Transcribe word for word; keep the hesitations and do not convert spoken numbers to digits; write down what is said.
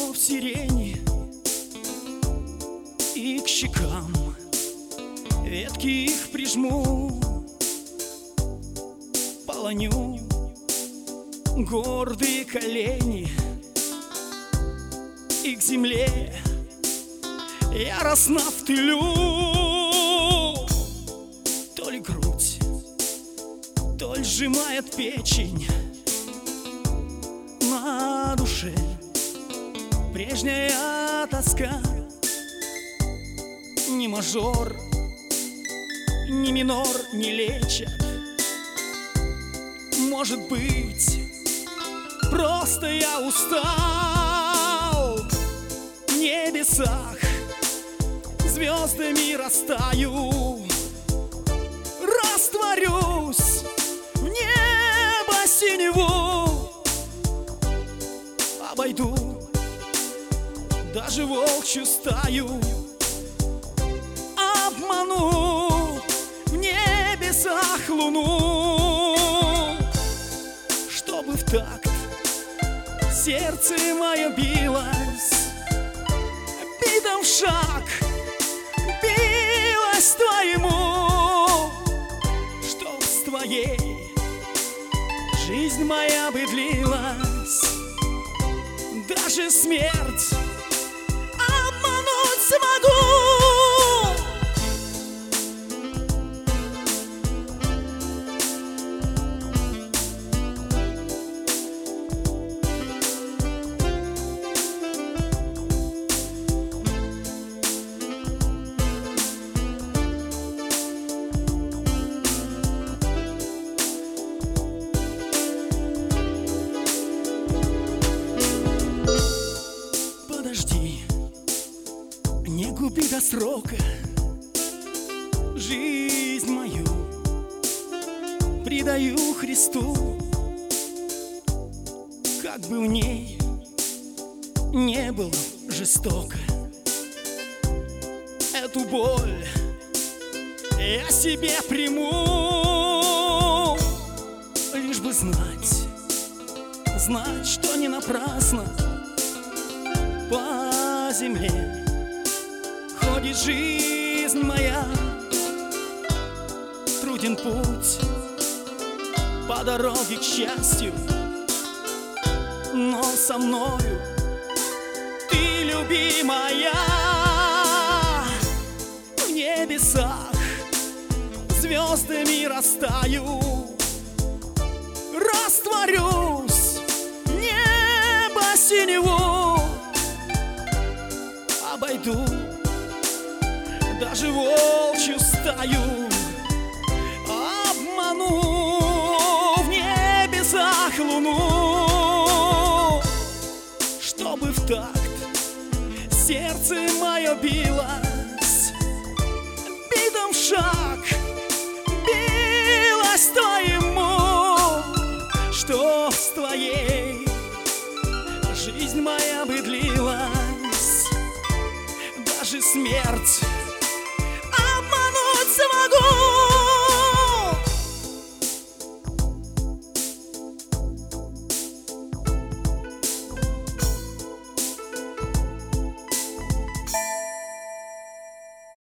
в сирени, и к щекам ветки их прижму, полоню гордые колени, и к земле яростно втылю. То ли грудь, то ли сжимает печень, на душе прежняя тоска. Ни мажор, ни минор не лечат. Может быть, просто я устал. В небесах звездами растаю, растворюсь в небо синеву. Обойду даже волчью стаю, обману в небесах луну, чтобы в такт сердце мое билось, битом в шаг билось твоему, чтоб с твоей жизнь моя бы длилась. Даже смерть обмануть смогу. Не губи до срока жизнь мою, предаю Христу, как бы в ней не было жестоко. Эту боль я себе приму, лишь бы знать, знать, что не напрасно по земле ходит жизнь моя. Труден путь по дороге к счастью, но со мною ты, любимая. В небесах звездами растаю, растворюсь в небо синеву. Обойду даже волчью стаю, обману в небесах луну, чтобы в такт сердце мое билось, битом в шаг билось твоему, что с твоей жизнь моя бы длилась. Даже смерть